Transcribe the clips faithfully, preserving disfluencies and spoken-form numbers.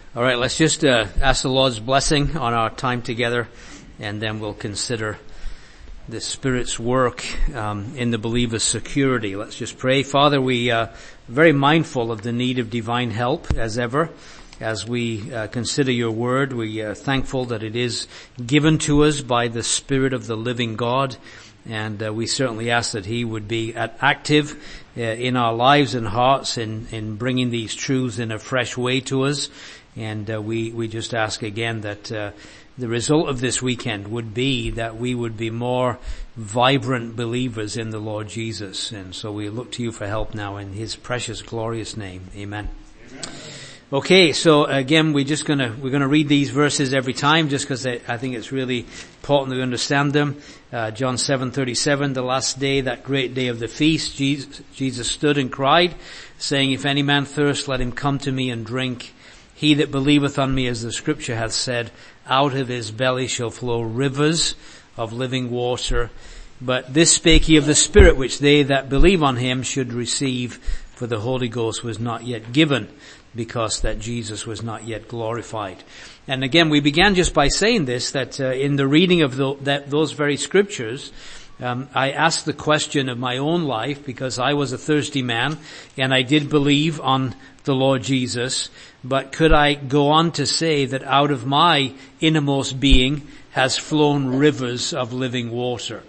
All right, let's just uh, ask the Lord's blessing on our time together, and then we'll consider the Spirit's work um, in the believer's security. Let's just pray. Father, we are uh, very mindful of the need of divine help, as ever, as we uh, consider your word. We are thankful that it is given to us by the Spirit of the living God, and uh, we certainly ask that he would be active uh, in our lives and hearts in, in bringing these truths in a fresh way to us. And uh, we, we just ask again that uh, the result of this weekend would be that we would be more vibrant believers in the Lord Jesus. And so we look to you for help now in his precious, glorious name. Amen. Amen. Okay, so again, we're just gonna, we're gonna read these verses every time just because I, I think it's really important that we understand them. Uh, John seven thirty-seven, the last day, that great day of the feast, Jesus, Jesus stood and cried, saying, if any man thirst, let him come to me and drink. He that believeth on me, as the scripture hath said, out of his belly shall flow rivers of living water. But this spake he of the Spirit, which they that believe on him should receive, for the Holy Ghost was not yet given, because that Jesus was not yet glorified. And again, we began just by saying this, that uh, in the reading of the, that, those very scriptures, Um, I asked the question of my own life, because I was a thirsty man and I did believe on the Lord Jesus, but could I go on to say that out of my innermost being has flown rivers of living water?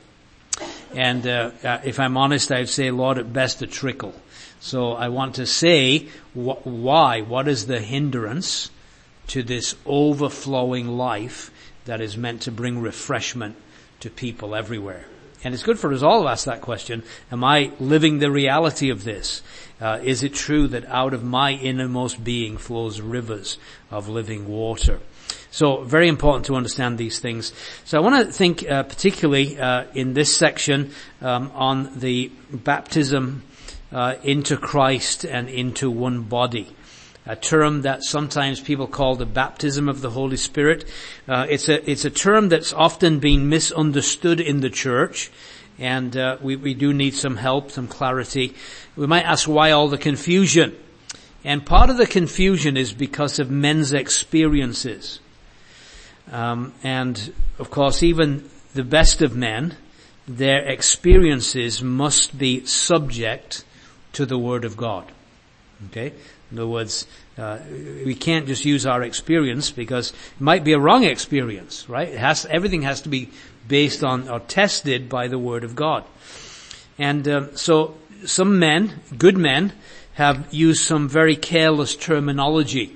And uh, uh, if I'm honest, I'd say, Lord, at best a trickle. So I want to say wh- why, what is the hindrance to this overflowing life that is meant to bring refreshment to people everywhere? And it's good for us all to ask that question. Am I living the reality of this? Uh, is it true that out of my innermost being flows rivers of living water? So very important to understand these things. So I want to think uh, particularly uh, in this section um, on the baptism uh, into Christ and into one body. A term that sometimes people call the baptism of the Holy Spirit. Uh, it's a, it's a term that's often been misunderstood in the church, and uh, we, we do need some help, some clarity. We might ask why all the confusion. And part of the confusion is because of men's experiences. Um, and of course, even the best of men, their experiences must be subject to the Word of God. Okay? In other words, uh, we can't just use our experience, because it might be a wrong experience, right? It has, everything has to be based on or tested by the Word of God. And um, so some men, good men, have used some very careless terminology.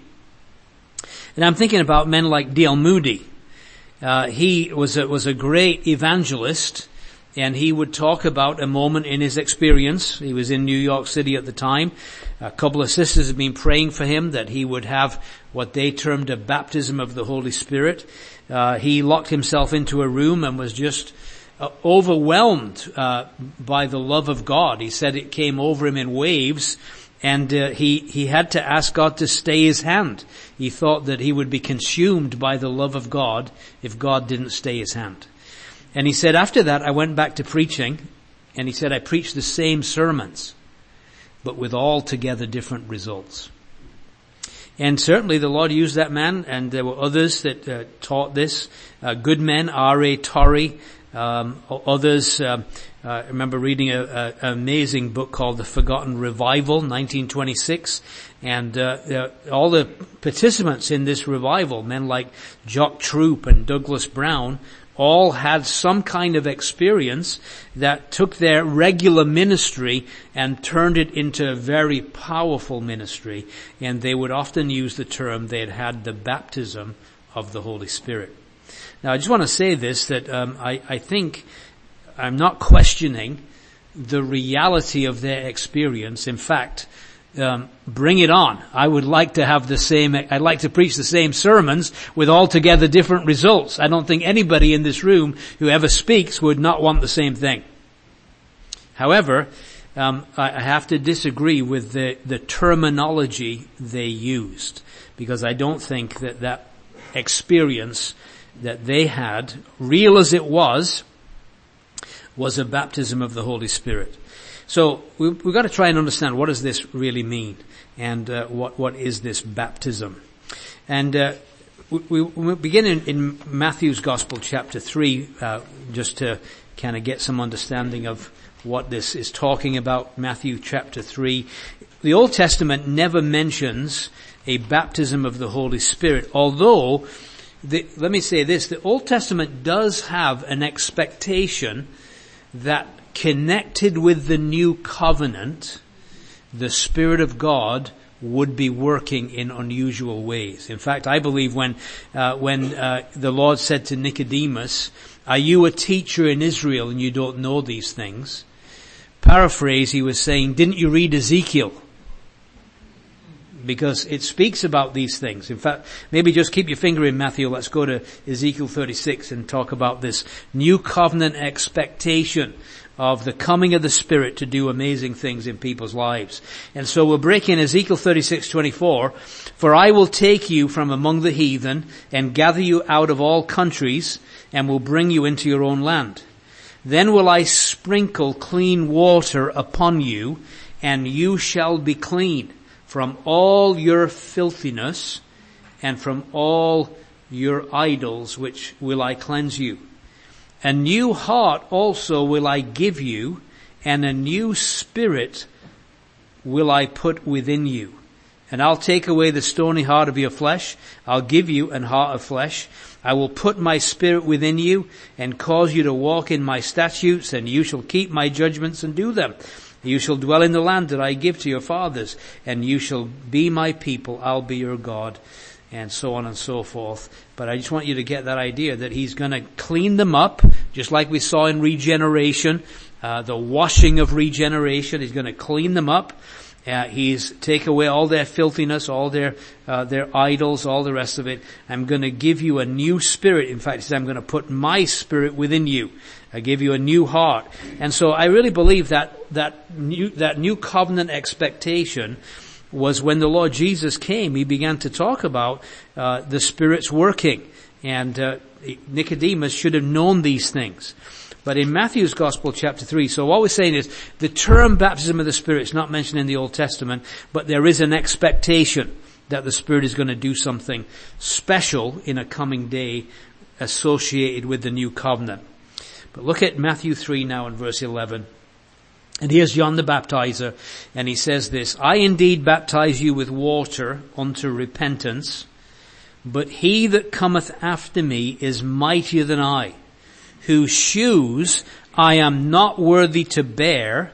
And I'm thinking about men like D L Moody. Uh, he was a, was a great evangelist. And he would talk about a moment in his experience. He was in New York City at the time. A couple of sisters had been praying for him that he would have what they termed a baptism of the Holy Spirit. Uh, he locked himself into a room and was just uh, overwhelmed uh, by the love of God. He said it came over him in waves, and uh, he he had to ask God to stay his hand. He thought that he would be consumed by the love of God if God didn't stay his hand. And he said, after that, I went back to preaching, and he said, I preached the same sermons, but with altogether different results. And certainly the Lord used that man, and there were others that uh, taught this. Uh, good men, R A Torrey, um, others. Uh, uh, I remember reading a, a, an amazing book called The Forgotten Revival, nineteen twenty-six. And uh, uh, all the participants in this revival, men like Jock Troop and Douglas Brown, all had some kind of experience that took their regular ministry and turned it into a very powerful ministry. And they would often use the term they had had the baptism of the Holy Spirit. Now, I just want to say this, that um, I, I think I'm not questioning the reality of their experience. In fact, Um, bring it on. I would like to have the same, I'd like to preach the same sermons with altogether different results. I don't think anybody in this room who ever speaks would not want the same thing. However, um, I have to disagree with the, the terminology they used, because I don't think that that experience that they had, real as it was, was a baptism of the Holy Spirit. So we, we've got to try and understand, what does this really mean, and uh, what what is this baptism? And uh, we, we begin in, in Matthew's Gospel, chapter three, uh, just to kind of get some understanding of what this is talking about. Matthew chapter three. The Old Testament never mentions a baptism of the Holy Spirit, although, the, let me say this, the Old Testament does have an expectation that connected with the new covenant, the Spirit of God would be working in unusual ways. In fact, I believe when uh, when uh, the Lord said to Nicodemus, "Are you a teacher in Israel and you don't know these things?" Paraphrase, he was saying, "Didn't you read Ezekiel?" Because it speaks about these things. In fact, maybe just keep your finger in Matthew. Let's go to Ezekiel thirty-six and talk about this new covenant expectation of the coming of the Spirit to do amazing things in people's lives. And so we'll break in Ezekiel thirty-six twenty-four. "For I will take you from among the heathen and gather you out of all countries and will bring you into your own land. Then will I sprinkle clean water upon you, and you shall be clean from all your filthiness and from all your idols, which will I cleanse you. A new heart also will I give you, and a new spirit will I put within you. And I'll take away the stony heart of your flesh. I'll give you an heart of flesh. I will put my spirit within you and cause you to walk in my statutes, and you shall keep my judgments and do them. You shall dwell in the land that I give to your fathers, and you shall be my people. I'll be your God," and so on and so forth. But I just want you to get that idea that he's going to clean them up, just like we saw in regeneration, uh, the washing of regeneration. He's going to clean them up. Uh, he's take away all their filthiness, all their uh, their idols, all the rest of it. I'm going to give you a new spirit. In fact, he says, "I'm going to put my spirit within you. I give you a new heart." And so I really believe that that new that new covenant expectation was when the Lord Jesus came. He began to talk about uh, the Spirit's working, and uh, Nicodemus should have known these things. But in Matthew's Gospel, chapter three, so what we're saying is the term baptism of the Spirit is not mentioned in the Old Testament, but there is an expectation that the Spirit is going to do something special in a coming day associated with the new covenant. But look at Matthew three now in verse eleven. And here's John the Baptizer, and he says this, "I indeed baptize you with water unto repentance, but he that cometh after me is mightier than I, whose shoes I am not worthy to bear.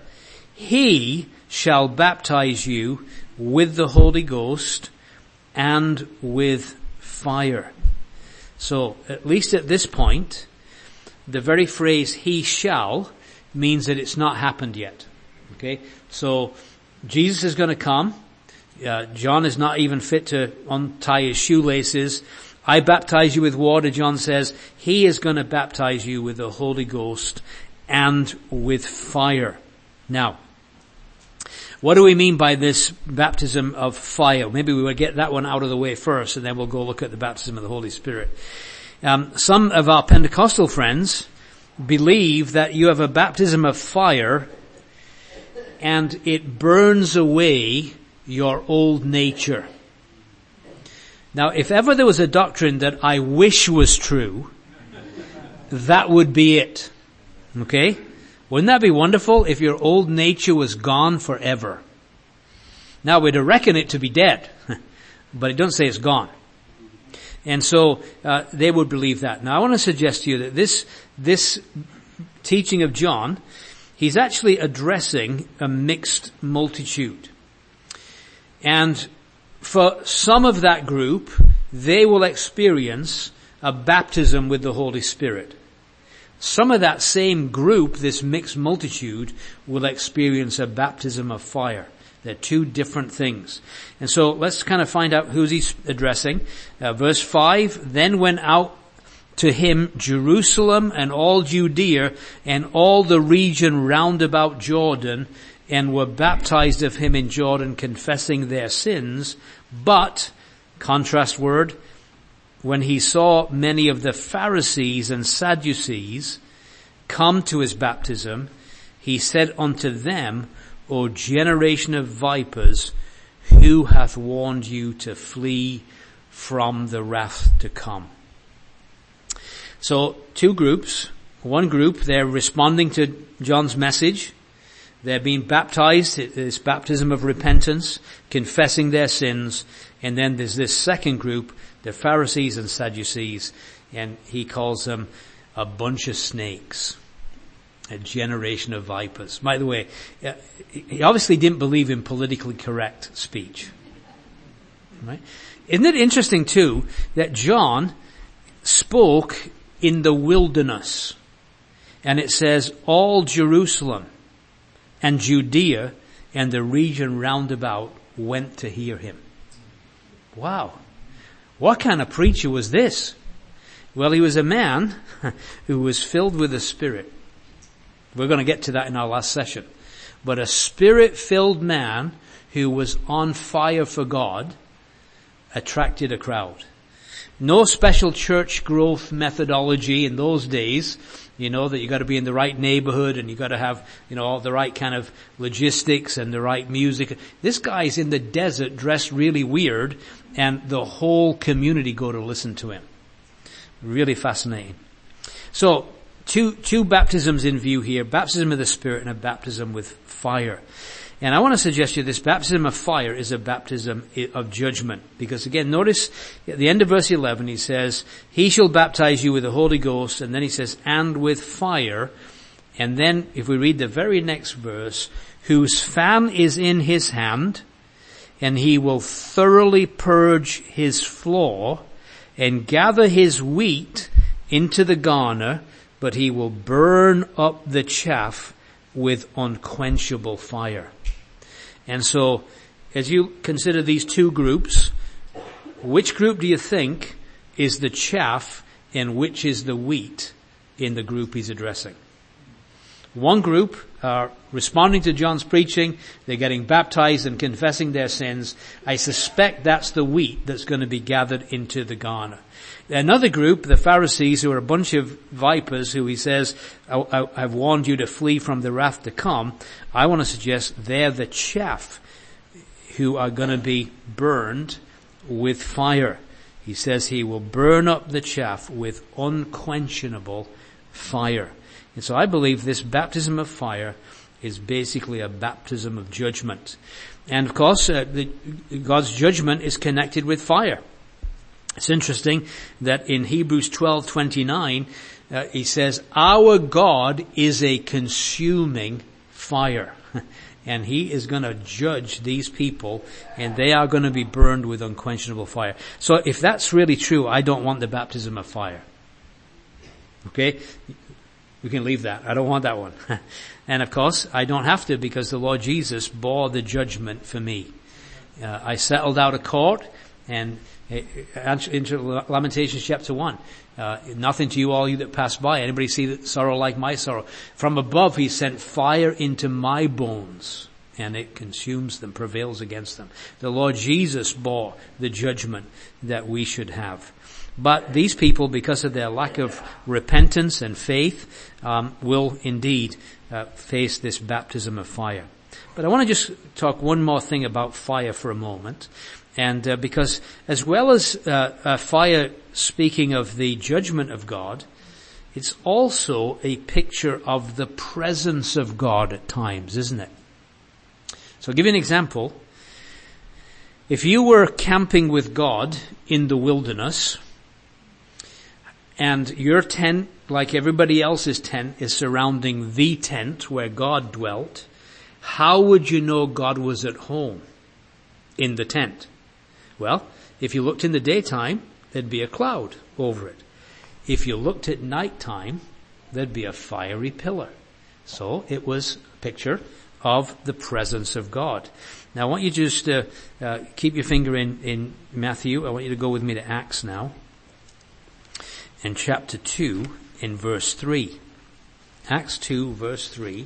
He shall baptize you with the Holy Ghost and with fire." So, at least at this point, the very phrase "he shall" means that it's not happened yet. Okay? So, Jesus is going to come. Uh, John is not even fit to untie his shoelaces. "I baptize you with water," John says. He is going to baptize you with the Holy Ghost and with fire. Now, what do we mean by this baptism of fire? Maybe we will get that one out of the way first, and then we'll go look at the baptism of the Holy Spirit. Um, some of our Pentecostal friends believe that you have a baptism of fire and it burns away your old nature. Now, if ever there was a doctrine that I wish was true, that would be it. Okay? Wouldn't that be wonderful if your old nature was gone forever? Now, we'd reckon it to be dead, but it doesn't say it's gone. And so uh, they would believe that. Now, I want to suggest to you that this this teaching of John, he's actually addressing a mixed multitude. And for some of that group, they will experience a baptism with the Holy Spirit. Some of that same group, this mixed multitude, will experience a baptism of fire. They're two different things. And so let's kind of find out who's he addressing. Uh, verse five, "Then went out to him Jerusalem and all Judea and all the region round about Jordan, and were baptized of him in Jordan, confessing their sins. But," contrast word, "when he saw many of the Pharisees and Sadducees come to his baptism, he said unto them, O generation of vipers, who hath warned you to flee from the wrath to come. So, two groups. One group, they're responding to John's message. They're being baptized, this baptism of repentance, confessing their sins. And then there's this second group, the Pharisees and Sadducees, and he calls them a bunch of snakes, a generation of vipers. By the way, he obviously didn't believe in politically correct speech. Right? Isn't it interesting too that John spoke in the wilderness? And it says, all Jerusalem and Judea and the region round about went to hear him. Wow. What kind of preacher was this? Well, he was a man who was filled with the Spirit. We're going to get to that in our last session. But a Spirit-filled man who was on fire for God attracted a crowd. No special church growth methodology in those days. You know, that you got to be in the right neighborhood and you got to have, you know, all the right kind of logistics and the right music. This guy's in the desert dressed really weird and the whole community go to listen to him. Really fascinating. So, two, two baptisms in view here. Baptism of the Spirit and a baptism with fire. And I want to suggest to you this baptism of fire is a baptism of judgment. Because again, notice at the end of verse eleven, he says, he shall baptize you with the Holy Ghost. And then he says, and with fire. And then if we read the very next verse, whose fan is in his hand, and he will thoroughly purge his floor and gather his wheat into the garner, but he will burn up the chaff with unquenchable fire. And so, as you consider these two groups, which group do you think is the chaff and which is the wheat in the group he's addressing? One group are responding to John's preaching, they're getting baptized and confessing their sins. I suspect that's the wheat that's going to be gathered into the garner. Another group, the Pharisees, who are a bunch of vipers who he says, I, I, I've warned you to flee from the wrath to come. I want to suggest they're the chaff who are going to be burned with fire. He says he will burn up the chaff with unquenchable fire. And so I believe this baptism of fire is basically a baptism of judgment. And of course, uh, the, God's judgment is connected with fire. It's interesting that in Hebrews twelve twenty-nine, uh, he says, our God is a consuming fire. And he is going to judge these people, and they are going to be burned with unquenchable fire. So if that's really true, I don't want the baptism of fire. Okay? We can leave that. I don't want that one. And of course, I don't have to, because the Lord Jesus bore the judgment for me. Uh, I settled out of court, and into Lamentations chapter one. Uh, nothing to you, all you that pass by. Anybody see that sorrow like my sorrow? From above he sent fire into my bones, and it consumes them, prevails against them. The Lord Jesus bore the judgment that we should have. But these people, because of their lack of repentance and faith, um, will indeed uh, face this baptism of fire. But I want to just talk one more thing about fire for a moment. And uh, because as well as uh, uh, fire speaking of the judgment of God, it's also a picture of the presence of God at times, isn't it? So I'll give you an example. If you were camping with God in the wilderness, and your tent, like everybody else's tent, is surrounding the tent where God dwelt, how would you know God was at home in the tent? Well, if you looked in the daytime, there'd be a cloud over it. If you looked at nighttime, there'd be a fiery pillar. So it was a picture of the presence of God. Now I want you just to uh, keep your finger in, in Matthew. I want you to go with me to Acts now. In chapter two, in verse three. Acts two, verse three.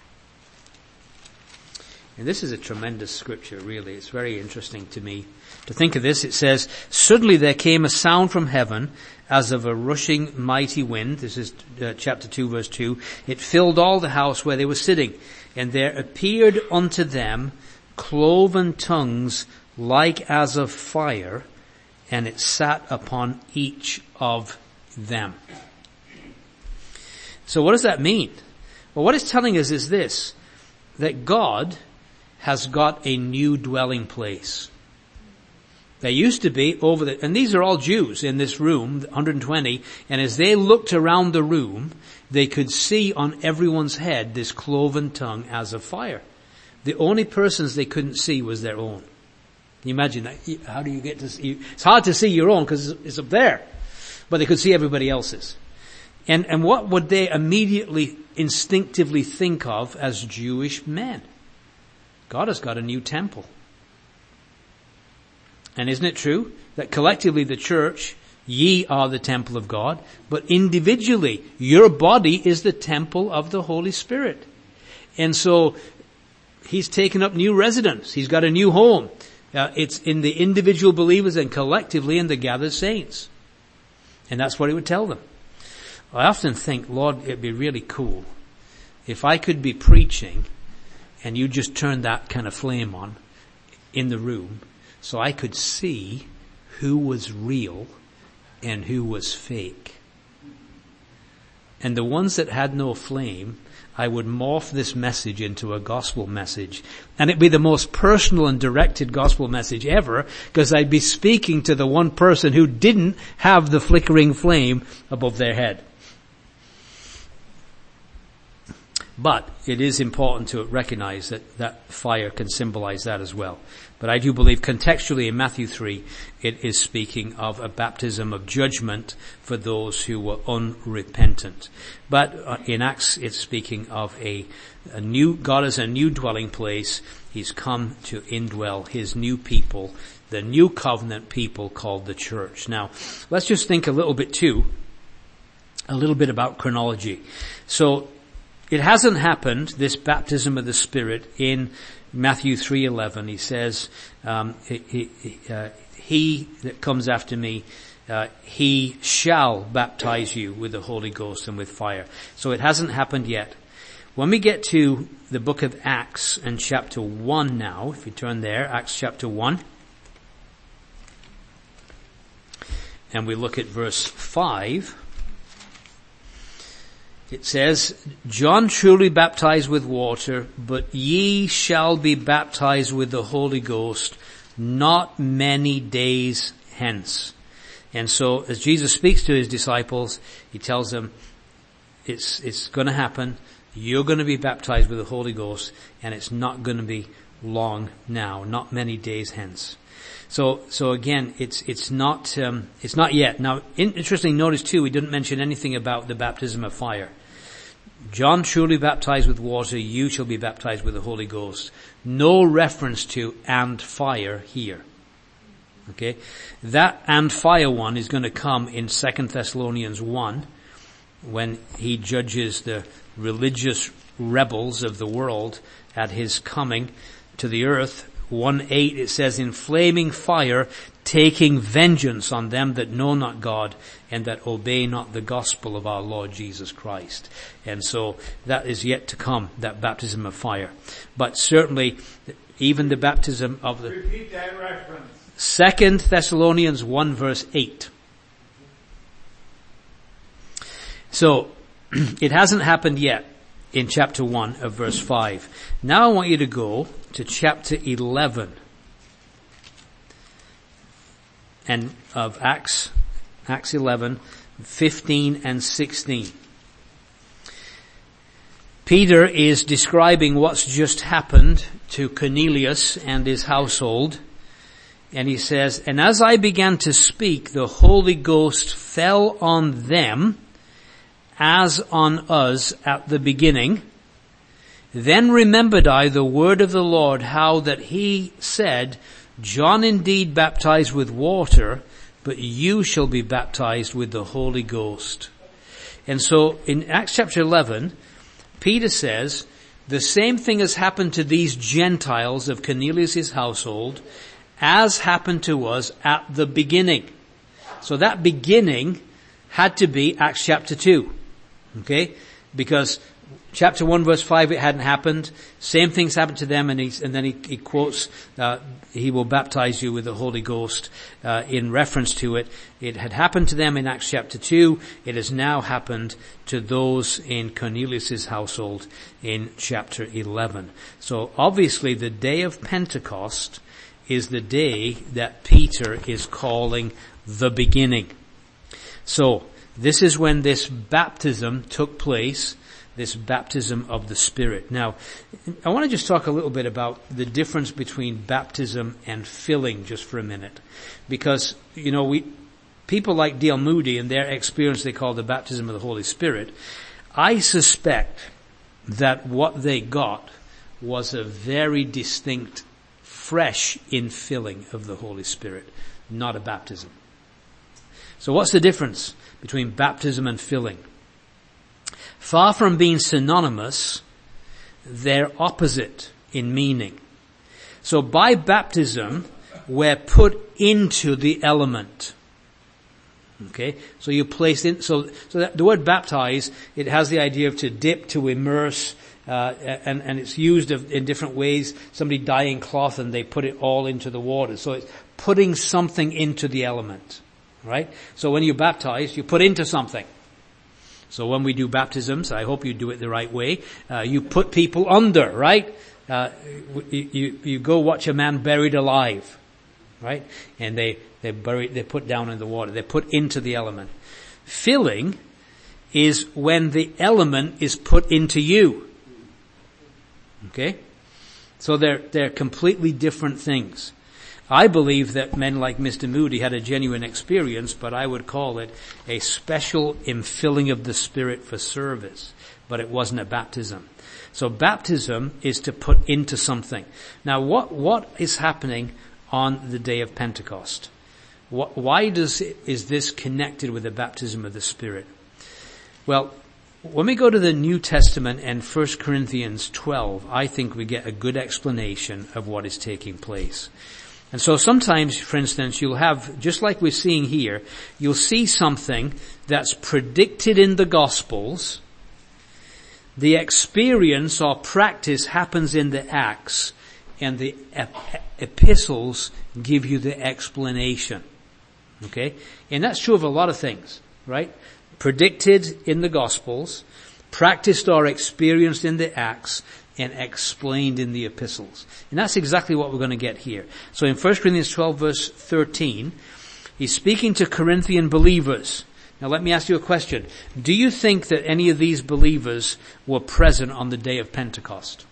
And this is a tremendous scripture, really. It's very interesting to me to think of this. It says, suddenly there came a sound from heaven as of a rushing mighty wind. This is uh, chapter two, verse two. It filled all the house where they were sitting. And there appeared unto them cloven tongues like as of fire, and it sat upon each of them. So what does that mean? Well, what it's telling us is this, that God has got a new dwelling place. There used to be over the, and these are all Jews in this room, one hundred twenty, and as they looked around the room, they could see on everyone's head this cloven tongue as of fire. The only persons they couldn't see was their own. Can you imagine that? How do you get to see? It's hard to see your own because it's up there, but they could see everybody else's. And, and what would they immediately, instinctively think of as Jewish men? God has got a new temple. And isn't it true that collectively the church, ye are the temple of God, but individually your body is the temple of the Holy Spirit. And so he's taken up new residence. He's got a new home. Uh, it's in the individual believers and collectively in the gathered saints. And that's what he would tell them. I often think, Lord, it'd be really cool if I could be preaching and you just turned that kind of flame on in the room so I could see who was real and who was fake. And the ones that had no flame, I would morph this message into a gospel message. And it'd be the most personal and directed gospel message ever, because I'd be speaking to the one person who didn't have the flickering flame above their head. But it is important to recognize that that fire can symbolize that as well. But I do believe contextually in Matthew three, it is speaking of a baptism of judgment for those who were unrepentant. But uh, in Acts, it's speaking of a, a new, God as a new dwelling place. He's come to indwell his new people, the new covenant people called the church. Now, let's just think a little bit too, a little bit about chronology. So, it hasn't happened, this baptism of the Spirit, in Matthew three eleven. He says, um, he, he, uh, he that comes after me, uh, he shall baptize you with the Holy Ghost and with fire. So it hasn't happened yet. When we get to the book of Acts and chapter one now, if you turn there, Acts chapter one, and we look at verse five, it says, John truly baptized with water, but ye shall be baptized with the Holy Ghost not many days hence. And so as Jesus speaks to his disciples, he tells them, it's, it's going to happen. You're going to be baptized with the Holy Ghost, and it's not going to be long now, not many days hence. So, so again, it's, it's not, um, it's not yet. Now, interesting, notice too, we didn't mention anything about the baptism of fire. John truly baptized with water, you shall be baptized with the Holy Ghost. No reference to and fire here. Okay? That and fire one is going to come in Second Thessalonians one, when he judges the religious rebels of the world at his coming to the earth. one eight, it says, in flaming fire, taking vengeance on them that know not God and that obey not the gospel of our Lord Jesus Christ. And so that is yet to come, that baptism of fire. But certainly, even the baptism of the... Repeat that reference. Second Thessalonians one verse eight. So, it hasn't happened yet in chapter one of verse five. Now I want you to go to chapter eleven and of Acts, Acts eleven, fifteen and sixteen. Peter is describing what's just happened to Cornelius and his household. And he says, and as I began to speak, the Holy Ghost fell on them as on us at the beginning. Then remembered I the word of the Lord, how that he said, John indeed baptized with water, but you shall be baptized with the Holy Ghost. And so in Acts chapter eleven, Peter says, the same thing has happened to these Gentiles of Cornelius' household as happened to us at the beginning. So that beginning had to be Acts chapter two. Okay? Because chapter one verse five, it hadn't happened. Same things happened to them, and, he's, and then he, he quotes, uh, he will baptize you with the Holy Ghost, uh, in reference to it. It had happened to them in Acts chapter two. It has now happened to those in Cornelius' household in chapter eleven. So obviously the day of Pentecost is the day that Peter is calling the beginning. So this is when this baptism took place, this baptism of the Spirit. Now, I want to just talk a little bit about the difference between baptism and filling just for a minute. Because, you know, we, people like Dale Moody and their experience they call the baptism of the Holy Spirit, I suspect that what they got was a very distinct, fresh infilling of the Holy Spirit, not a baptism. So what's the difference between baptism and filling? Far from being synonymous, they're opposite in meaning. So by baptism, we're put into the element. Okay? So you place in, so, so that the word baptize, it has the idea of to dip, to immerse, uh, and, and it's used of, in different ways. Somebody dyeing cloth and they put it all into the water. So it's putting something into the element. Right? So when you baptize, you put into something. So when we do baptisms, I hope you do it the right way, uh, you put people under, right? Uh, you, you go watch a man buried alive, right? And they, they bury, they put down in the water. They're put into the element. Filling is when the element is put into you. Okay? So they're, they're completely different things. I believe that men like Mister Moody had a genuine experience, but I would call it a special infilling of the Spirit for service. But it wasn't a baptism. So baptism is to put into something. Now what, what is happening on the day of Pentecost? What, why does, is this connected with the baptism of the Spirit? Well, when we go to the New Testament and First Corinthians twelve, I think we get a good explanation of what is taking place. And so sometimes, for instance, you'll have, just like we're seeing here, you'll see something that's predicted in the Gospels. The experience or practice happens in the Acts, and the ep- epistles give you the explanation. Okay? And that's true of a lot of things, right? Predicted in the Gospels, practiced or experienced in the Acts, and explained in the epistles. And that's exactly what we're going to get here. So in First Corinthians twelve verse thirteen, he's speaking to Corinthian believers. Now let me ask you a question. Do you think that any of these believers were present on the day of Pentecost?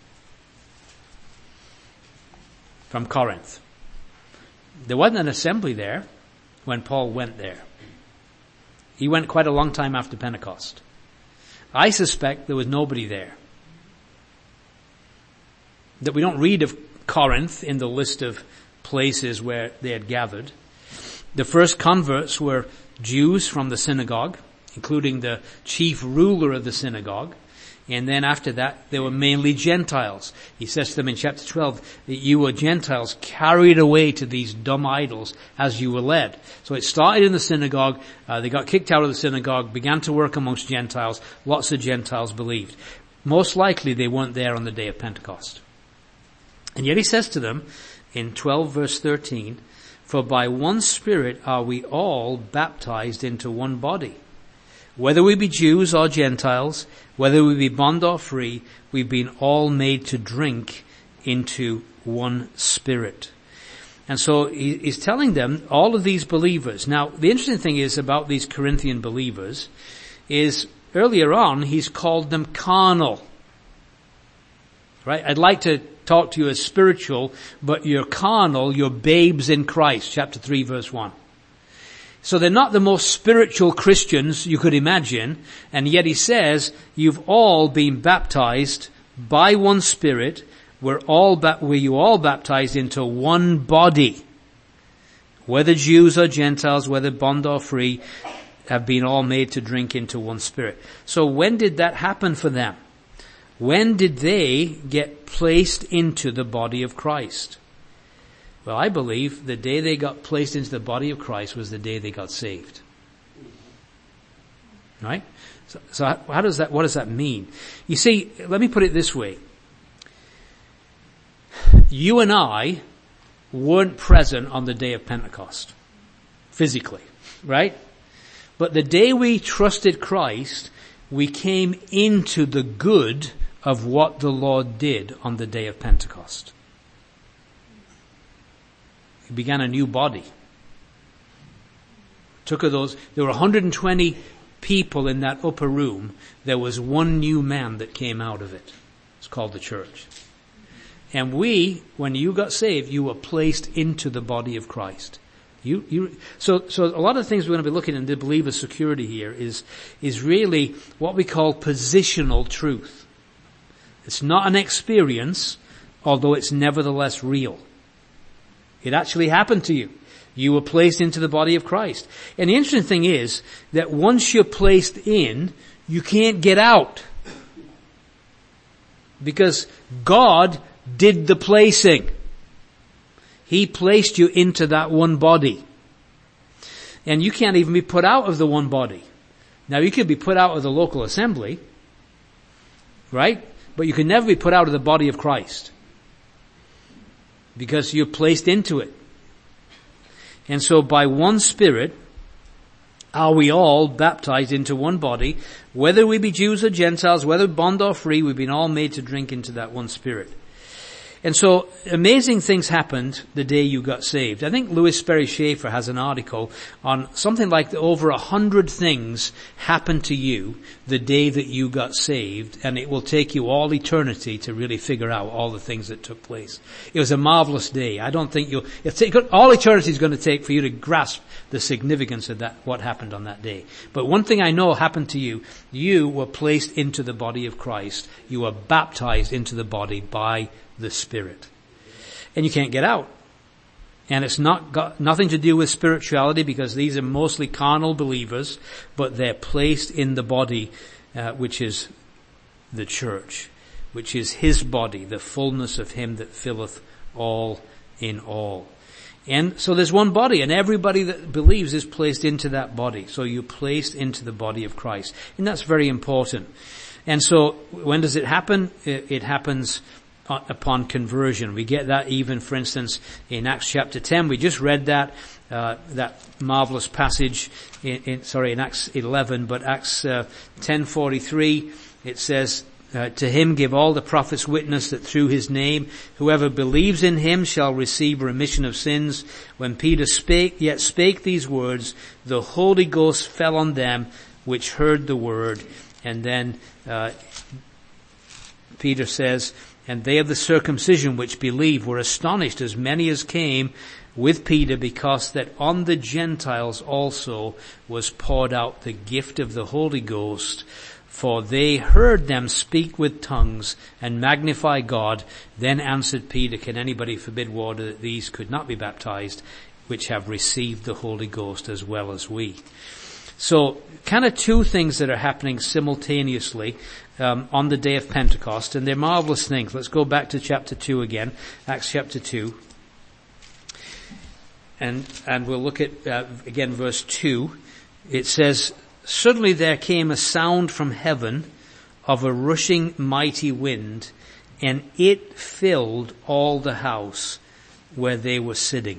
From Corinth. There wasn't an assembly there when Paul went there. He went quite a long time after Pentecost. I suspect there was nobody there. That we don't read of Corinth in the list of places where they had gathered. The first converts were Jews from the synagogue, including the chief ruler of the synagogue. And then after that, they were mainly Gentiles. He says to them in chapter twelve, that you were Gentiles carried away to these dumb idols as you were led. So it started in the synagogue. Uh, they got kicked out of the synagogue, began to work amongst Gentiles. Lots of Gentiles believed. Most likely they weren't there on the day of Pentecost. And yet he says to them in twelve verse thirteen, for by one Spirit are we all baptized into one body. Whether we be Jews or Gentiles, whether we be bond or free, we've been all made to drink into one Spirit. And so he's telling them, all of these believers. Now, the interesting thing is about these Corinthian believers is earlier on he's called them carnal. Right? I'd like to talk to you as spiritual, but you're carnal, you're babes in Christ, chapter three verse one. So they're not the most spiritual Christians you could imagine, and yet he says, you've all been baptized by one Spirit, we're all ba- were you all baptized into one body. Whether Jews or Gentiles, whether bond or free, have been all made to drink into one Spirit. So when did that happen for them? When did they get placed into the body of Christ? Well, I believe the day they got placed into the body of Christ was the day they got saved. Right? So, so how does that, what does that mean? You see, let me put it this way. You and I weren't present on the day of Pentecost, physically, right? But the day we trusted Christ, we came into the good of what the Lord did on the day of Pentecost. He began a new body. Took of those, there were one hundred twenty people in that upper room. There was one new man that came out of it. It's called the church. And we, when you got saved, you were placed into the body of Christ. You, you, so, so a lot of the things we're going to be looking at in the believer's security here is, is really what we call positional truth. It's not an experience, although it's nevertheless real. It actually happened to you. You were placed into the body of Christ. And the interesting thing is that once you're placed in, you can't get out. Because God did the placing. He placed you into that one body. And you can't even be put out of the one body. Now you could be put out of the local assembly, right? But you can never be put out of the body of Christ. Because you're placed into it. And so by one Spirit are we all baptized into one body, whether we be Jews or Gentiles, whether bond or free, we've been all made to drink into that one Spirit. And so amazing things happened the day you got saved. I think Louis Sperry Schaefer has an article on something like over a hundred things happened to you the day that you got saved, and it will take you all eternity to really figure out all the things that took place. It was a marvelous day. I don't think you'll, it's, all eternity is going to take for you to grasp the significance of that, what happened on that day. But one thing I know happened to you, you were placed into the body of Christ. You were baptized into the body by the Spirit. And you can't get out. And it's not got nothing to do with spirituality, because these are mostly carnal believers, but they're placed in the body, uh, which is the church, which is His body, the fullness of Him that filleth all in all. And so there's one body, and everybody that believes is placed into that body. So you're placed into the body of Christ. And that's very important. And so when does it happen? It, it happens upon conversion. We get that even, for instance, in Acts chapter ten. We just read that, uh, that marvelous passage in, in, sorry, in Acts eleven, but Acts, uh, ten forty-three, it says, uh, to Him give all the prophets witness that through His name, whoever believes in Him shall receive remission of sins. When Peter spake, yet spake these words, the Holy Ghost fell on them which heard the word. And then, uh, Peter says, and they of the circumcision which believed were astonished, as many as came with Peter, because that on the Gentiles also was poured out the gift of the Holy Ghost. For they heard them speak with tongues and magnify God. Then answered Peter, can anybody forbid water that these could not be baptized, which have received the Holy Ghost as well as we? So kind of two things that are happening simultaneously um, on the day of Pentecost, and they're marvelous things. Let's go back to chapter two again, Acts chapter two. And and we'll look at, uh, again, verse two. It says, suddenly there came a sound from heaven of a rushing mighty wind, and it filled all the house where they were sitting.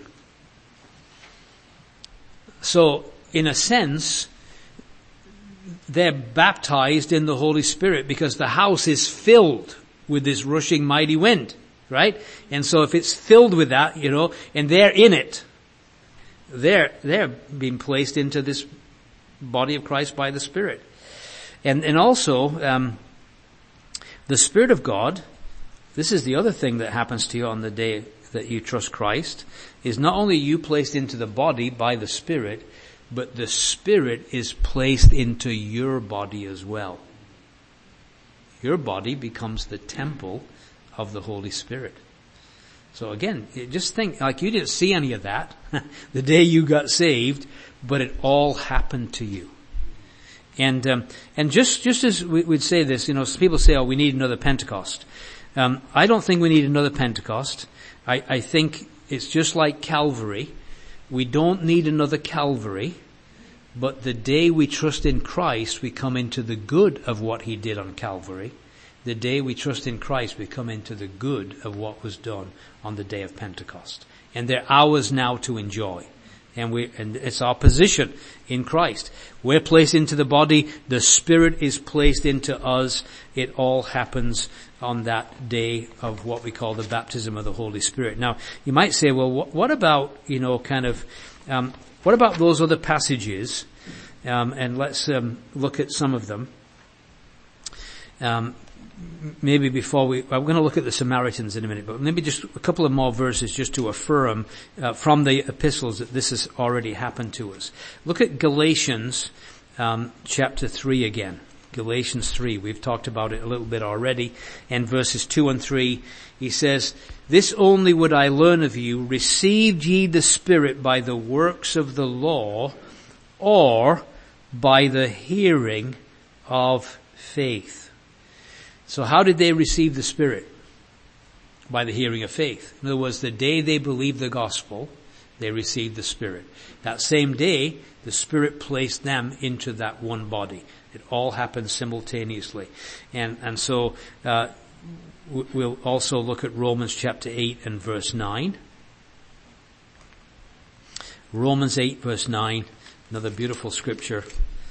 So, in a sense, they're baptized in the Holy Spirit because the house is filled with this rushing mighty wind, right? And so if it's filled with that, you know, and they're in it, they're, they're being placed into this body of Christ by the Spirit. And, and also, um, the Spirit of God, this is the other thing that happens to you on the day that you trust Christ, is not only you placed into the body by the Spirit, but the Spirit is placed into your body as well. Your body becomes the temple of the Holy Spirit. So again, just think, like you didn't see any of that the day you got saved, but it all happened to you. And um, and just just as we, we'd say this, you know, people say, oh, we need another Pentecost. Um, I don't think we need another Pentecost. I, I think it's just like Calvary. We don't need another Calvary. But the day we trust in Christ, we come into the good of what he did on Calvary. The day we trust in Christ, we come into the good of what was done on the day of Pentecost. And they're ours now to enjoy. And we, and it's our position in Christ. We're placed into the body. The Spirit is placed into us. It all happens on that day of what we call the baptism of the Holy Spirit. Now, you might say, well, what, what about, you know, kind of, um, what about those other passages? Um, and let's um, look at some of them. Um, maybe before we, I'm going to look at the Samaritans in a minute, but maybe just a couple of more verses just to affirm uh, from the epistles that this has already happened to us. Look at Galatians um, chapter three again. Galatians three. We've talked about it a little bit already. And verses two and three, he says, "This only would I learn of you, received ye the Spirit by the works of the law, or by the hearing of faith?" So how did they receive the Spirit? By the hearing of faith. In other words, the day they believed the gospel, they received the Spirit. That same day, the Spirit placed them into that one body. It all happened simultaneously. And, and so, uh, we'll also look at Romans chapter eight and verse nine. Romans eight verse nine, another beautiful scripture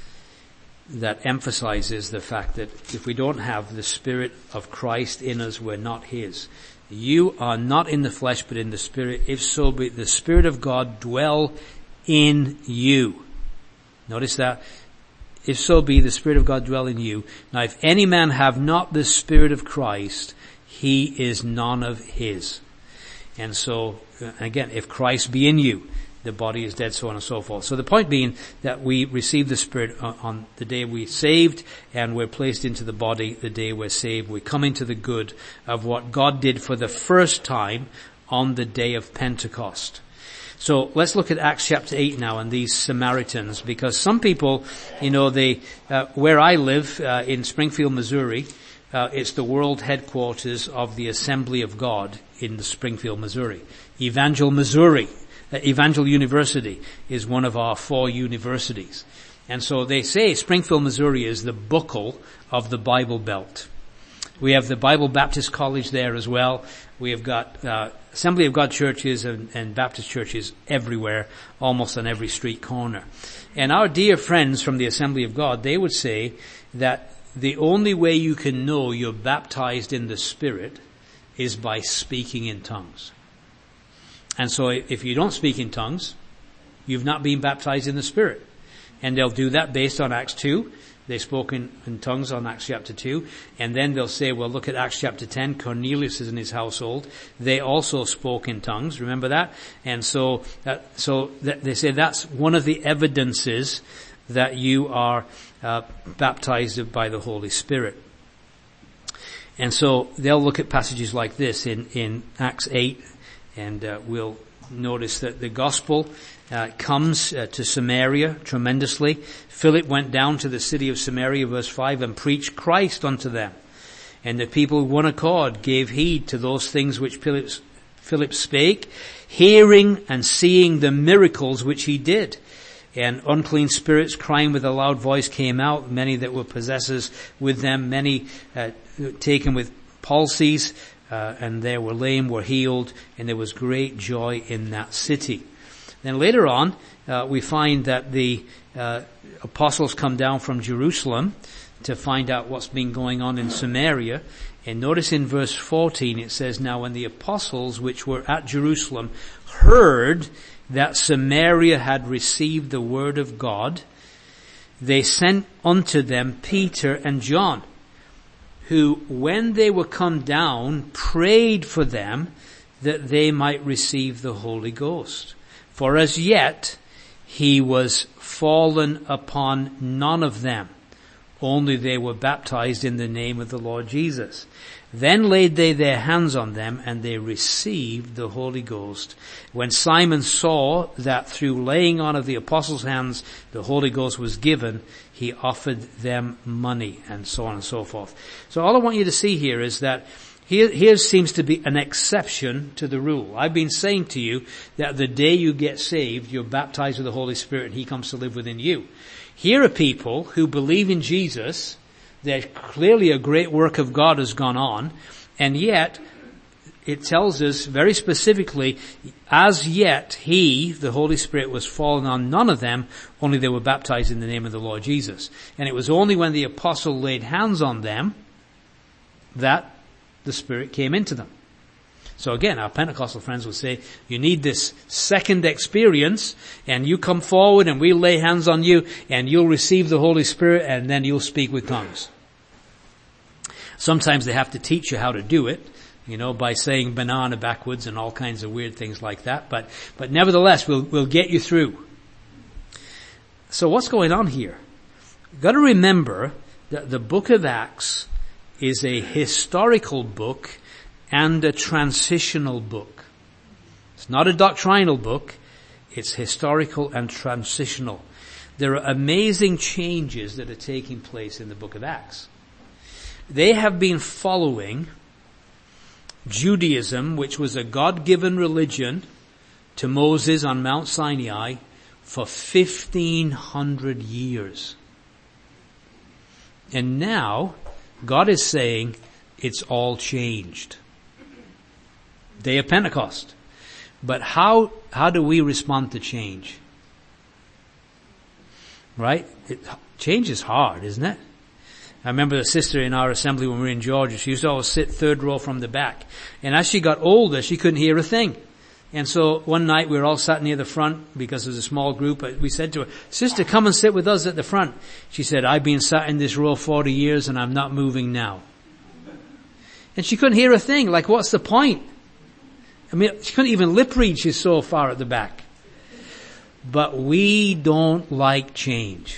that emphasizes the fact that if we don't have the Spirit of Christ in us, we're not His. You are not in the flesh, but in the Spirit. If so be the Spirit of God dwell in you. Notice that. If so be the Spirit of God dwell in you. Now if any man have not the Spirit of Christ, he is none of His. And so, again, if Christ be in you, the body is dead, so on and so forth. So the point being that we receive the Spirit on the day we're saved, and we're placed into the body the day we're saved. We come into the good of what God did for the first time on the day of Pentecost. So let's look at Acts chapter eight now and these Samaritans, because some people, you know, they, uh, where I live, uh, in Springfield, Missouri, uh, it's the world headquarters of the Assembly of God in the Springfield, Missouri. Evangel, Missouri. Evangel University is one of our four universities. And so they say Springfield, Missouri is the buckle of the Bible Belt. We have the Bible Baptist College there as well. We have got uh, Assembly of God churches and, and Baptist churches everywhere, almost on every street corner. And our dear friends from the Assembly of God, they would say that the only way you can know you're baptized in the Spirit is by speaking in tongues. And so if you don't speak in tongues, you've not been baptized in the Spirit. And they'll do that based on Acts two. They spoke in, in tongues on Acts chapter two. And then they'll say, well, look at Acts chapter ten. Cornelius is in his household. They also spoke in tongues. Remember that? And so, that, so that they say that's one of the evidences that you are uh, baptized by the Holy Spirit. And so they'll look at passages like this in, in Acts eight. And uh, we'll notice that the gospel uh, comes uh, to Samaria tremendously. Philip went down to the city of Samaria, verse five, and preached Christ unto them. And the people with one accord gave heed to those things which Philip, Philip spake, hearing and seeing the miracles which he did. And unclean spirits crying with a loud voice came out, many that were possessors with them, many uh, taken with palsies, Uh, and there were lame were healed, and there was great joy in that city. Then later on, uh, we find that the uh, apostles come down from Jerusalem to find out what's been going on in Samaria. And notice in verse fourteen it says, "Now when the apostles which were at Jerusalem heard that Samaria had received the word of God, they sent unto them Peter and John, who, when they were come down, prayed for them that they might receive the Holy Ghost. For as yet he was fallen upon none of them, only they were baptized in the name of the Lord Jesus. Then laid they their hands on them, and they received the Holy Ghost. When Simon saw that through laying on of the apostles' hands the Holy Ghost was given, he offered them money," and so on and so forth. So all I want you to see here is that here, here seems to be an exception to the rule. I've been saying to you that the day you get saved, you're baptized with the Holy Spirit and He comes to live within you. Here are people who believe in Jesus. There's clearly a great work of God has gone on, and yet it tells us very specifically, as yet He, the Holy Spirit, was fallen on none of them, only they were baptized in the name of the Lord Jesus. And it was only when the apostle laid hands on them that the Spirit came into them. So again, our Pentecostal friends will say, you need this second experience, and you come forward and we'll lay hands on you, and you'll receive the Holy Spirit, and then you'll speak with tongues. Sometimes they have to teach you how to do it, you know, by saying banana backwards and all kinds of weird things like that. But, but nevertheless, we'll, we'll get you through. So what's going on here? You've got to remember that the book of Acts is a historical book and a transitional book. It's not a doctrinal book. It's historical and transitional. There are amazing changes that are taking place in the book of Acts. They have been following Judaism, which was a God-given religion to Moses on Mount Sinai, for fifteen hundred years. And now, God is saying, it's all changed. Day of Pentecost. But how, how do we respond to change? Right? It, change is hard, isn't it? I remember a sister in our assembly when we were in Georgia, she used to always sit third row from the back. And as she got older, she couldn't hear a thing. And so one night we were all sat near the front because it was a small group. We said to her, sister, come and sit with us at the front. She said, I've been sat in this row forty years and I'm not moving now. And she couldn't hear a thing. Like, what's the point? I mean, she couldn't even lip read. She's so far at the back. But we don't like change.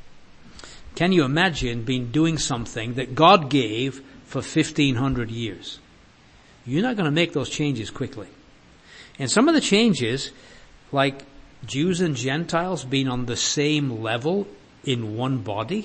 Can you imagine being doing something that God gave for fifteen hundred years? You're not going to make those changes quickly. And some of the changes, like Jews and Gentiles being on the same level in one body.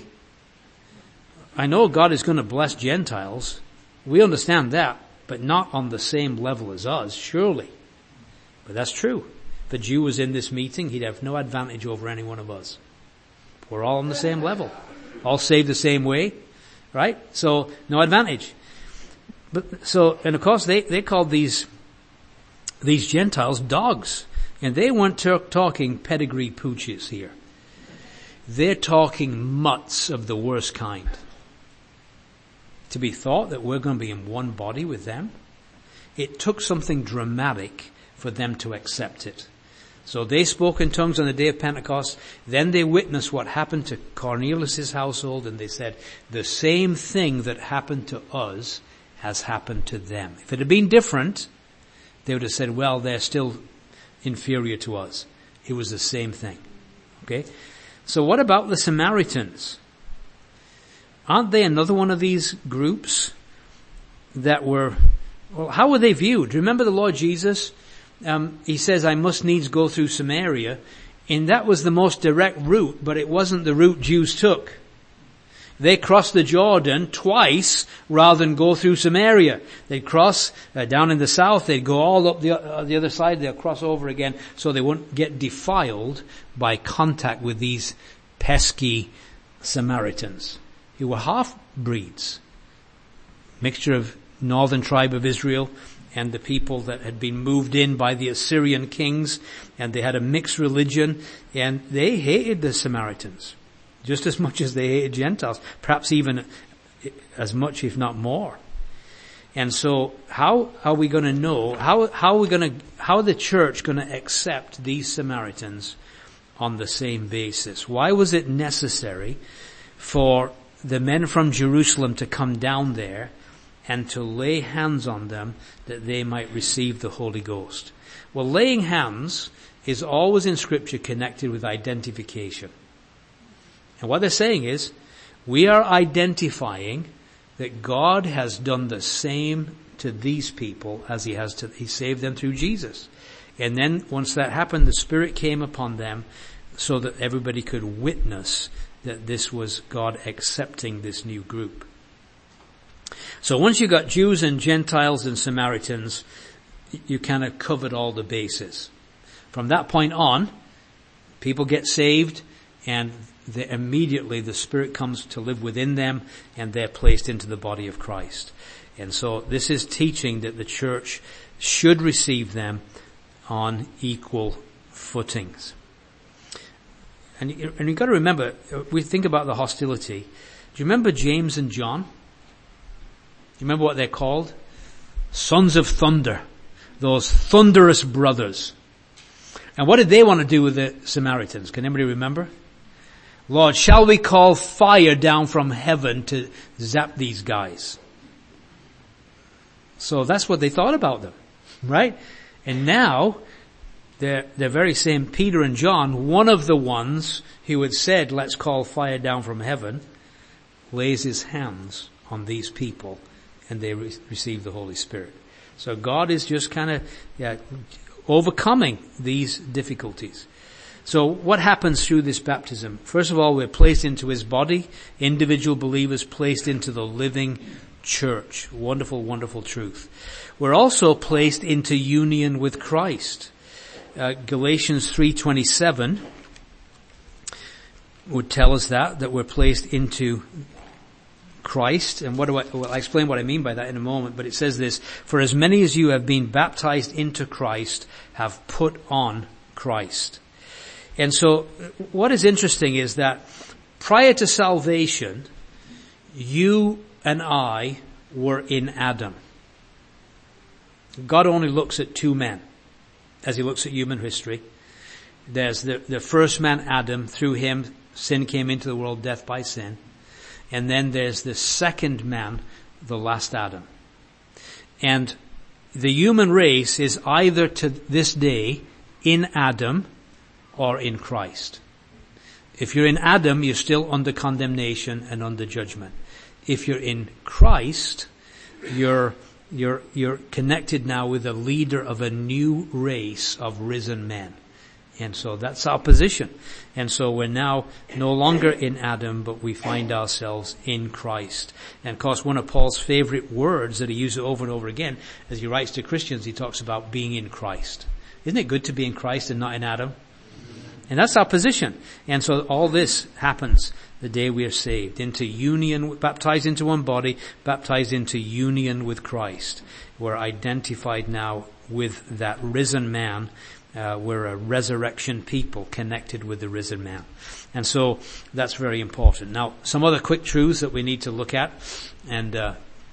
I know God is going to bless Gentiles. We understand that, but not on the same level as us, surely. But that's true. If a Jew was in this meeting, he'd have no advantage over any one of us. We're all on the same level. All saved the same way, right? So, no advantage. But, so, and of course they, they called these, these Gentiles dogs. And they weren't t- talking pedigree pooches here. They're talking mutts of the worst kind. To be thought that we're going to be in one body with them, it took something dramatic for them to accept it. So they spoke in tongues on the day of Pentecost. Then they witnessed what happened to Cornelius' household, and they said, the same thing that happened to us has happened to them. If it had been different, they would have said, well, they're still inferior to us. It was the same thing. Okay? So what about the Samaritans? Aren't they another one of these groups that were, well, how were they viewed? Remember the Lord Jesus? Um, he says, I must needs go through Samaria. And that was the most direct route, but it wasn't the route Jews took. They crossed the Jordan twice rather than go through Samaria. They'd cross uh, down in the south. They'd go all up the, uh, the other side. They'll cross over again so they won't get defiled by contact with these pesky Samaritans who were half-breeds. Mixture of northern tribe of Israel and the people that had been moved in by the Assyrian kings, and they had a mixed religion, and they hated the Samaritans just as much as they hated Gentiles, perhaps even as much, if not more. And so how are we going to know, how, how are we going to, how are the church going to accept these Samaritans on the same basis? Why was it necessary for the men from Jerusalem to come down there and to lay hands on them that they might receive the Holy Ghost? Well, laying hands is always in Scripture connected with identification. And what they're saying is, we are identifying that God has done the same to these people as He has to, He saved them through Jesus. And then once that happened, the Spirit came upon them so that everybody could witness that this was God accepting this new group. So once you got Jews and Gentiles and Samaritans, you kind of covered all the bases. From that point on, people get saved, and they, immediately the Spirit comes to live within them, and they're placed into the body of Christ. And so this is teaching that the church should receive them on equal footings. And, and you've got to remember, we think about the hostility. Do you remember James and John? Do you remember what they're called? Sons of thunder. Those thunderous brothers. And what did they want to do with the Samaritans? Can anybody remember? Lord, shall we call fire down from heaven to zap these guys? So that's what they thought about them, right? And now, they're, they're very same Peter and John, one of the ones who had said, let's call fire down from heaven, lays his hands on these people, and they re- receive the Holy Spirit. So God is just kind of yeah, overcoming these difficulties. So what happens through this baptism? First of all, we're placed into his body, individual believers placed into the living church. Wonderful, wonderful truth. We're also placed into union with Christ. Uh, Galatians three twenty-seven would tell us that, that we're placed into Christ. And what do I, well, I'll explain what I mean by that in a moment, but it says this, for as many as you have been baptized into Christ have put on Christ. And so what is interesting is that prior to salvation, you and I were in Adam. God only looks at two men as he looks at human history. There's the, the first man, Adam. Through him, sin came into the world, death by sin. And then there's the second man, the last Adam. And the human race is either to this day in Adam or in Christ. If you're in Adam, you're still under condemnation and under judgment. If you're in Christ, you're, you're, you're connected now with a leader of a new race of risen men. And so that's our position. And so we're now no longer in Adam, but we find ourselves in Christ. And of course, one of Paul's favorite words that he uses over and over again, as he writes to Christians, he talks about being in Christ. Isn't it good to be in Christ and not in Adam? And that's our position. And so all this happens the day we are saved, into union, baptized into one body, baptized into union with Christ. We're identified now with that risen man. Uh, we're a resurrection people connected with the risen man. And so that's very important. Now, some other quick truths that we need to look at. And uh,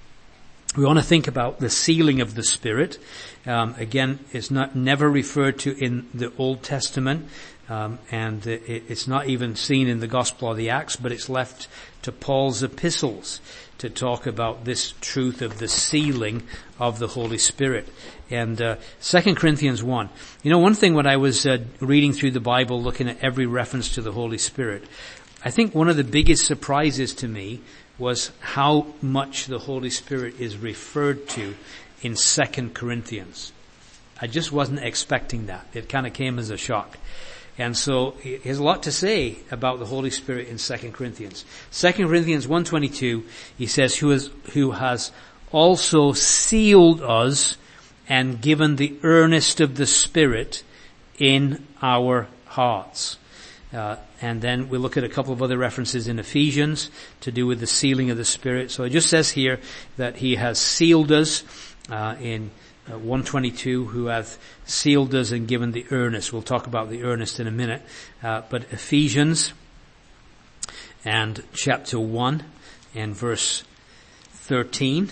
we want to think about the sealing of the Spirit. Um, again, it's not never referred to in the Old Testament. Um, and it, it's not even seen in the Gospel or the Acts, but it's left to Paul's epistles to talk about this truth of the sealing of the Holy Spirit. And uh, Second Corinthians one. You know, one thing when I was uh, reading through the Bible, looking at every reference to the Holy Spirit, I think one of the biggest surprises to me was how much the Holy Spirit is referred to in Second Corinthians. I just wasn't expecting that. It kind of came as a shock. And so he has a lot to say about the Holy Spirit in Second Corinthians. Second Corinthians one twenty-two, he says, who has, who has also sealed us and given the earnest of the Spirit in our hearts. Uh, and then we look at a couple of other references in Ephesians to do with the sealing of the Spirit. So it just says here that he has sealed us uh, in Uh, one twenty-two, who hath sealed us and given the earnest. We'll talk about the earnest in a minute. Uh, but Ephesians and chapter one and verse thirteen.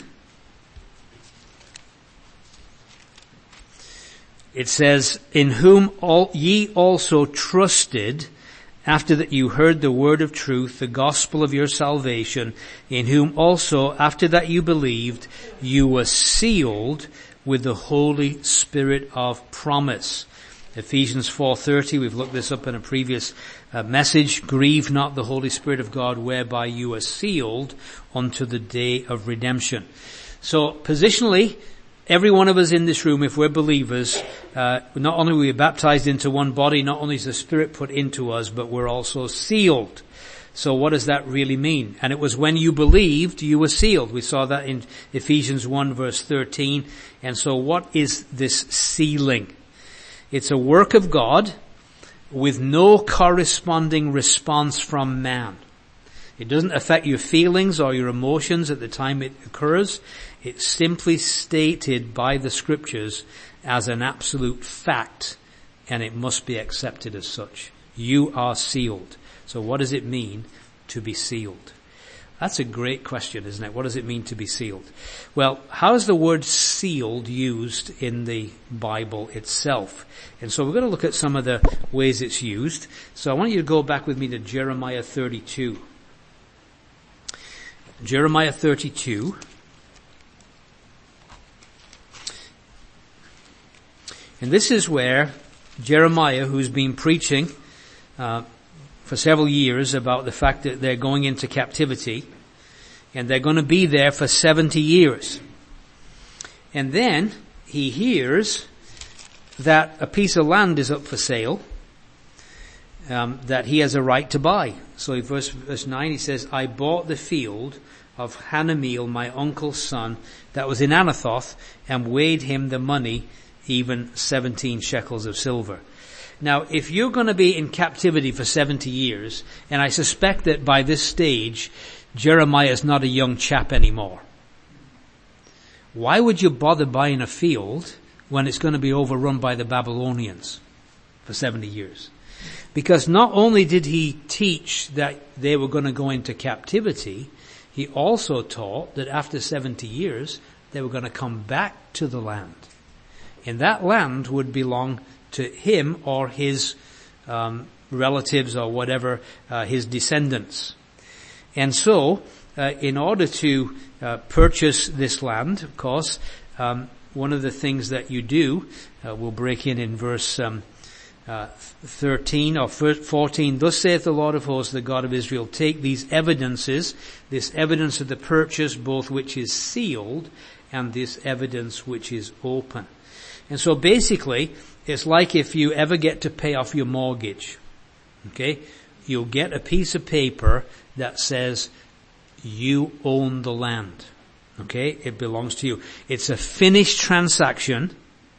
It says, in whom all ye also trusted, after that you heard the word of truth, the gospel of your salvation, in whom also, after that you believed, you were sealed with the Holy Spirit of promise. Ephesians four thirty, we've looked this up in a previous uh, message. Grieve not the Holy Spirit of God, whereby you are sealed unto the day of redemption. So positionally, every one of us in this room, if we're believers, uh, not only are we baptized into one body, not only is the Spirit put into us, but we're also sealed. So what does that really mean? And it was when you believed you were sealed. We saw that in Ephesians one verse thirteen. And so what is this sealing? It's a work of God with no corresponding response from man. It doesn't affect your feelings or your emotions at the time it occurs. It's simply stated by the scriptures as an absolute fact, and it must be accepted as such. You are sealed. So what does it mean to be sealed? That's a great question, isn't it? What does it mean to be sealed? Well, how is the word sealed used in the Bible itself? And so we're going to look at some of the ways it's used. So I want you to go back with me to Jeremiah thirty-two. Jeremiah thirty-two. And this is where Jeremiah, who's been preaching uh, for several years about the fact that they're going into captivity, and they're going to be there for seventy years. And then he hears that a piece of land is up for sale, um, that he has a right to buy. So in verse, verse nine he says, I bought the field of Hanameel, my uncle's son, that was in Anathoth, and weighed him the money, even seventeen shekels of silver. Now, if you're going to be in captivity for seventy years, and I suspect that by this stage, Jeremiah is not a young chap anymore, why would you bother buying a field when it's going to be overrun by the Babylonians for seventy years? Because not only did he teach that they were going to go into captivity, he also taught that after seventy years, they were going to come back to the land. And that land would belong to him or his um, relatives or whatever, uh, his descendants. And so, uh, in order to uh, purchase this land, of course, um, one of the things that you do, uh, we'll break in in verse um, uh, thirteen or fourteen. Thus saith the Lord of hosts, the God of Israel, take these evidences, this evidence of the purchase, both which is sealed and this evidence which is open. And so basically, it's like if you ever get to pay off your mortgage, okay? You'll get a piece of paper that says you own the land, okay? It belongs to you. It's a finished transaction,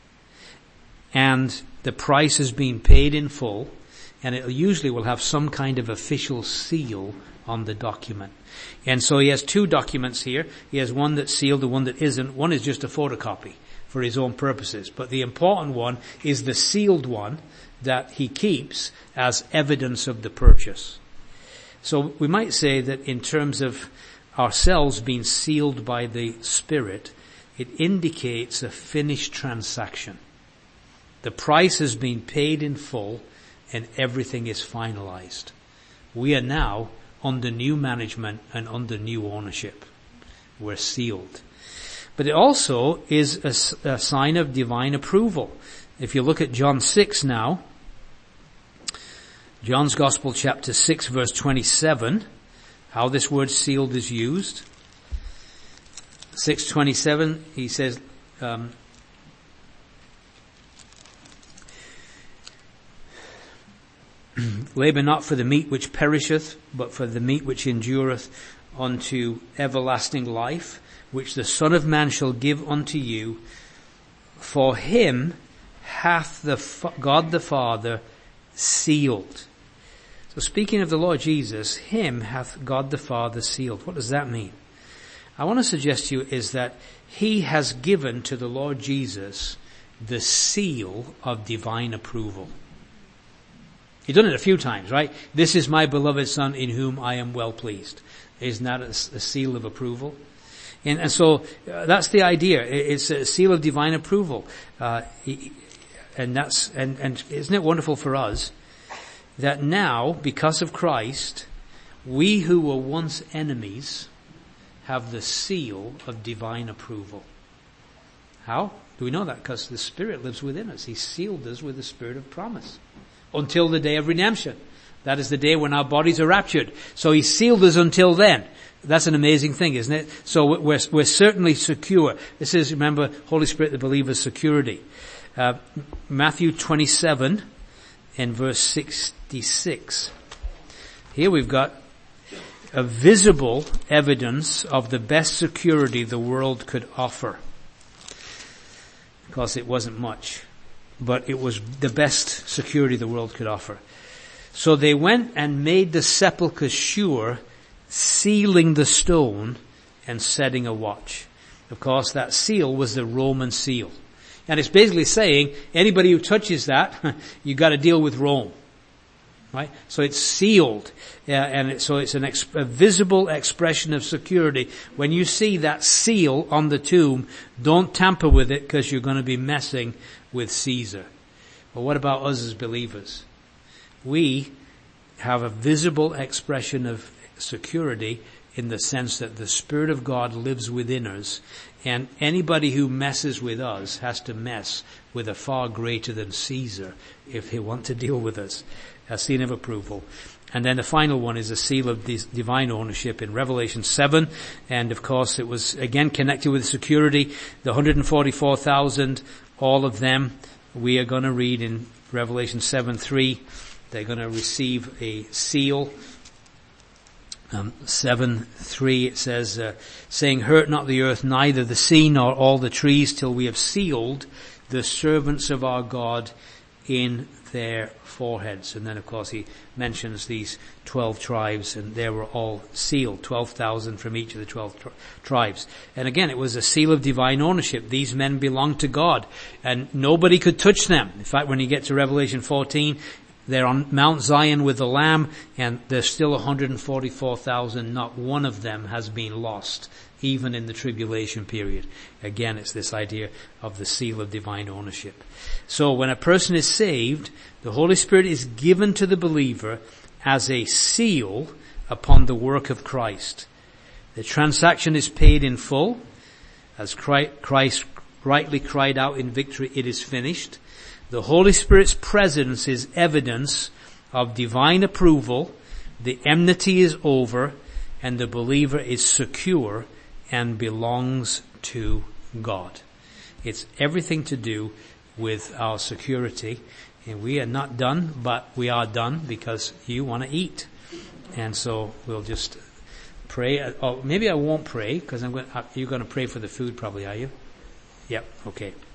and the price has been paid in full, and it usually will have some kind of official seal on the document. And so he has two documents here. He has one that's sealed and one that isn't. One is just a photocopy for his own purposes. But the important one is the sealed one that he keeps as evidence of the purchase. So we might say that in terms of ourselves being sealed by the Spirit, it indicates a finished transaction. The price has been paid in full and everything is finalized. We are now under new management and under new ownership. We're sealed. But it also is a, a sign of divine approval. If you look at John six now, John's Gospel chapter six verse twenty-seven, how this word sealed is used. six twenty-seven, he says, um, labour not for the meat which perisheth, but for the meat which endureth unto everlasting life, which the Son of Man shall give unto you. For him hath the Fa- God the Father sealed. So speaking of the Lord Jesus, him hath God the Father sealed. What does that mean? I want to suggest to you is that he has given to the Lord Jesus the seal of divine approval. He's done it a few times, right? This is my beloved Son in whom I am well pleased. Isn't that a, a seal of approval? And, and so uh, that's the idea. It's a seal of divine approval. Uh, and that's, and, and isn't it wonderful for us that now, because of Christ, we who were once enemies have the seal of divine approval. How do we know that? Because the Spirit lives within us. He sealed us with the Spirit of promise until the day of redemption. That is the day when our bodies are raptured. So he sealed us until then. That's an amazing thing, isn't it? So we're, we're certainly secure. This is, remember, Holy Spirit, the believer's security. Uh, Matthew twenty-seven and verse sixty-six. Here we've got a visible evidence of the best security the world could offer. Because it wasn't much, but it was the best security the world could offer. So they went and made the sepulchre sure, sealing the stone and setting a watch. Of course, that seal was the Roman seal. And it's basically saying, anybody who touches that, you got to deal with Rome. Right? So it's sealed. Uh, and it, so it's an ex- a visible expression of security. When you see that seal on the tomb, don't tamper with it because you're going to be messing with Caesar. But what about us as believers? We have a visible expression of security in the sense that the Spirit of God lives within us, and anybody who messes with us has to mess with a far greater than Caesar if they want to deal with us. A seal of approval. And then the final one is a seal of divine ownership in Revelation seven, and of course it was again connected with security. The one hundred forty-four thousand, all of them, we are going to read in Revelation seven three, they're going to receive a seal. Um, seven three, it says, uh, saying, hurt not the earth, neither the sea nor all the trees, till we have sealed the servants of our God in their foreheads. And then of course he mentions these twelve tribes, and they were all sealed, twelve thousand from each of the twelve tri- tribes. And again, it was a seal of divine ownership. These men belonged to God, and nobody could touch them. In fact, when you get to Revelation fourteen, they're on Mount Zion with the Lamb, and there's still one hundred forty-four thousand. Not one of them has been lost, even in the tribulation period. Again, it's this idea of the seal of divine ownership. So when a person is saved, the Holy Spirit is given to the believer as a seal upon the work of Christ. The transaction is paid in full. As Christ rightly cried out in victory, it is finished. The Holy Spirit's presence is evidence of divine approval. The enmity is over, and the believer is secure and belongs to God. It's everything to do with our security. And we are not done, but we are done because you want to eat. And so we'll just pray. Oh, maybe I won't pray because I'm going. You're going to pray for the food, probably, are you? Yep. Okay.